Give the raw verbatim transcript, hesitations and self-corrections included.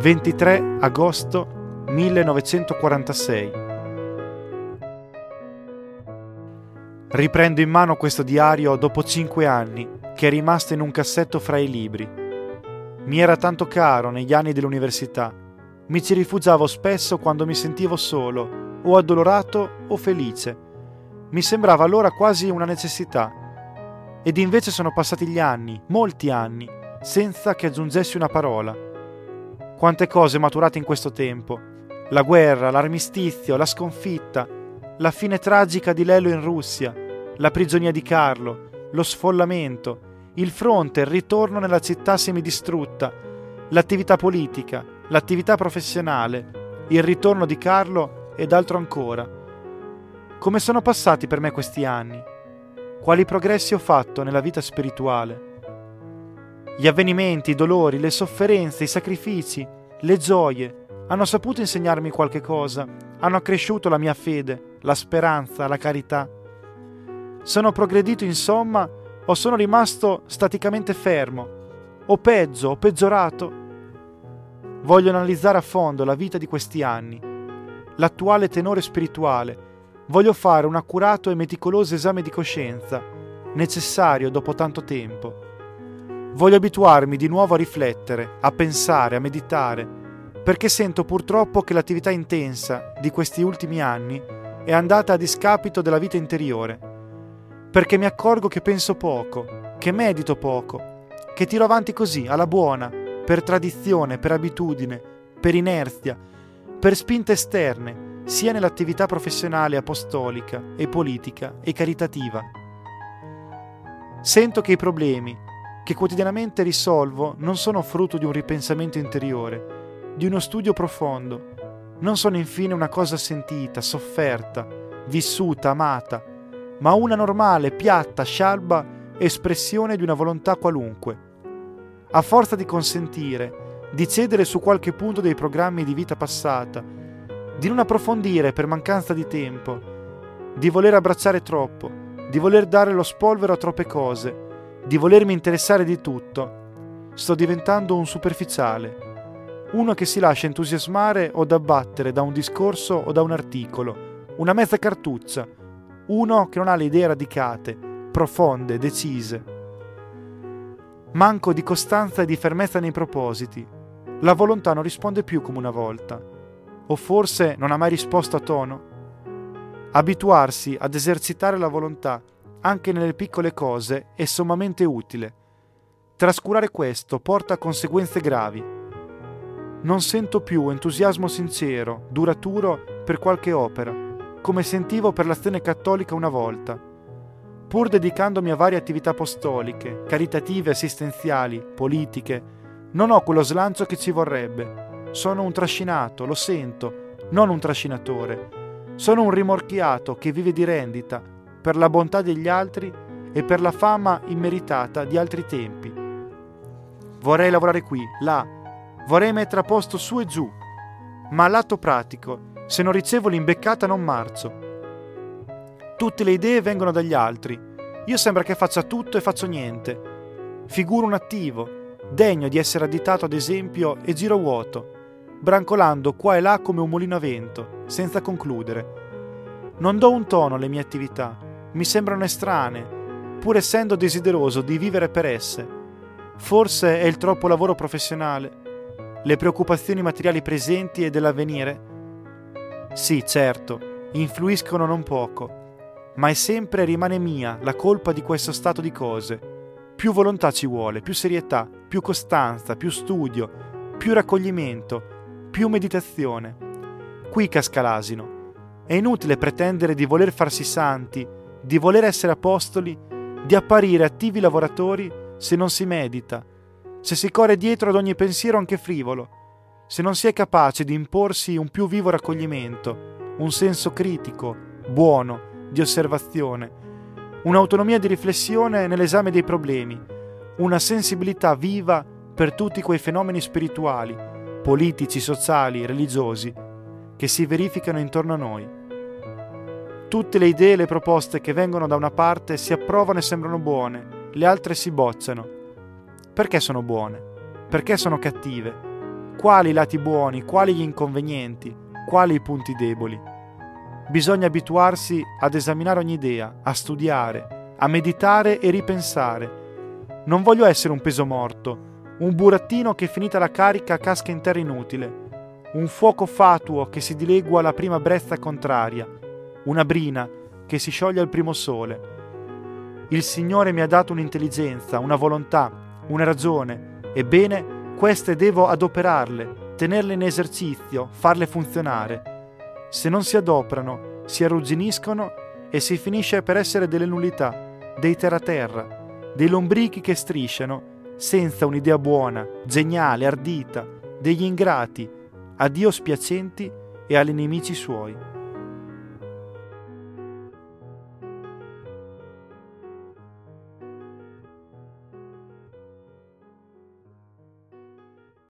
ventitré agosto millenovecentoquarantasei. Riprendo in mano questo diario dopo cinque anni, che è rimasto in un cassetto fra i libri. Mi era tanto caro negli anni dell'università. Mi ci rifugiavo spesso quando mi sentivo solo, o addolorato o felice. Mi sembrava allora quasi una necessità. Ed invece sono passati gli anni, molti anni, senza che aggiungessi una parola. Quante cose maturate in questo tempo. La guerra, l'armistizio, la sconfitta, la fine tragica di Lello in Russia, la prigionia di Carlo, lo sfollamento, il fronte, il ritorno nella città semidistrutta, l'attività politica, l'attività professionale, il ritorno di Carlo ed altro ancora. Come sono passati per me questi anni? Quali progressi ho fatto nella vita spirituale? Gli avvenimenti, i dolori, le sofferenze, i sacrifici, le gioie hanno saputo insegnarmi qualche cosa, hanno accresciuto la mia fede, la speranza, la carità. Sono progredito insomma o sono rimasto staticamente fermo? O peggio, o peggiorato? Voglio analizzare a fondo la vita di questi anni, l'attuale tenore spirituale. Voglio fare un accurato e meticoloso esame di coscienza, necessario dopo tanto tempo. Voglio abituarmi di nuovo a riflettere, a pensare, a meditare, perché sento purtroppo che l'attività intensa di questi ultimi anni è andata a discapito della vita interiore, perché mi accorgo che penso poco, che medito poco, che tiro avanti così, alla buona, per tradizione, per abitudine, per inerzia, per spinte esterne, sia nell'attività professionale apostolica e politica e caritativa. Sento che i problemi che quotidianamente risolvo non sono frutto di un ripensamento interiore, di uno studio profondo, non sono infine una cosa sentita, sofferta, vissuta, amata, ma una normale, piatta, scialba espressione di una volontà qualunque. A forza di consentire, di cedere su qualche punto dei programmi di vita passata, di non approfondire per mancanza di tempo, di voler abbracciare troppo, di voler dare lo spolvero a troppe cose, di volermi interessare di tutto, sto diventando un superficiale, uno che si lascia entusiasmare o abbattere da un discorso o da un articolo, una mezza cartuccia, uno che non ha le idee radicate, profonde, decise. Manco di costanza e di fermezza nei propositi. La volontà non risponde più come una volta. O forse non ha mai risposto a tono? Abituarsi ad esercitare la volontà anche nelle piccole cose è sommamente utile. Trascurare questo porta a conseguenze gravi. Non sento più entusiasmo sincero, duraturo per qualche opera, come sentivo per l'azione cattolica una volta. Pur dedicandomi a varie attività apostoliche, caritative, assistenziali, politiche, non ho quello slancio che ci vorrebbe. Sono un trascinato, lo sento, non un trascinatore. Sono un rimorchiato che vive di rendita per la bontà degli altri e per la fama immeritata di altri tempi. Vorrei lavorare qui, là, vorrei mettere a posto su e giù, ma all'atto pratico, se non ricevo l'imbeccata non marcio. Tutte le idee vengono dagli altri. Io sembra che faccia tutto e faccio niente. Figuro un attivo, degno di essere additato ad esempio, e giro vuoto, brancolando qua e là come un mulino a vento, senza concludere. Non do un tono alle mie attività, mi sembrano estranee, pur essendo desideroso di vivere per esse. Forse è il troppo lavoro professionale, le preoccupazioni materiali presenti e dell'avvenire? Sì, certo, influiscono non poco, ma è sempre e rimane mia la colpa di questo stato di cose. Più volontà ci vuole, più serietà, più costanza, più studio, più raccoglimento, più meditazione. Qui casca l'asino. È inutile pretendere di voler farsi santi, di voler essere apostoli, di apparire attivi lavoratori se non si medita, se si corre dietro ad ogni pensiero anche frivolo, se non si è capace di imporsi un più vivo raccoglimento, un senso critico, buono, di osservazione, un'autonomia di riflessione nell'esame dei problemi, una sensibilità viva per tutti quei fenomeni spirituali, politici, sociali, religiosi, che si verificano intorno a noi. Tutte le idee e le proposte che vengono da una parte si approvano e sembrano buone, le altre si bocciano. Perché sono buone? Perché sono cattive? quali i lati buoni, quali gli inconvenienti, quali i punti deboli. Bisogna abituarsi ad esaminare ogni idea, a studiare, a meditare e ripensare. Non voglio essere un peso morto, un burattino che finita la carica casca in terra inutile, un fuoco fatuo che si dilegua alla prima brezza contraria, una brina che si scioglie al primo sole. Il Signore mi ha dato un'intelligenza, una volontà, una ragione, ebbene queste devo adoperarle, tenerle in esercizio, farle funzionare. Se non si adoperano, si arrugginiscono e si finisce per essere delle nullità, dei terra-terra, dei lombrichi che strisciano senza un'idea buona, geniale, ardita, degli ingrati, a Dio spiacenti e agli nemici suoi.